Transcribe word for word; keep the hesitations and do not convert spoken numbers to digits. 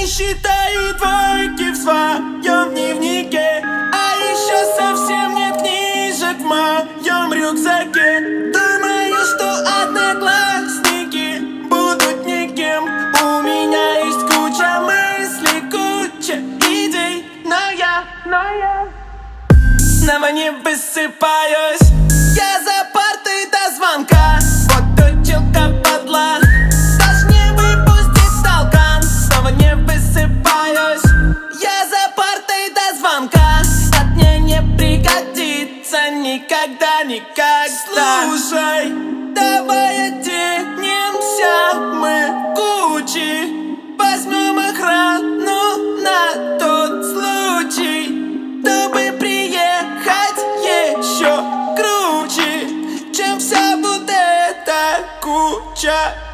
считаю двойки в своем дневнике, а еще совсем нет книжек в моем рюкзаке. Думаю, что одноклассники будут никем. У меня есть куча мыслей, куча идей, но я, но я снова не высыпаюсь. Я за партой до звонка, вот училка падла, даже не выпустит толкан. Снова не высыпаюсь. Я за партой до звонка, от мне не пригодится никогда, никогда. Слушай, давай оденемся мы Гуччи, возьмем охрану на тот случай, чтобы приехать еще круче, чем вся вот эта куча.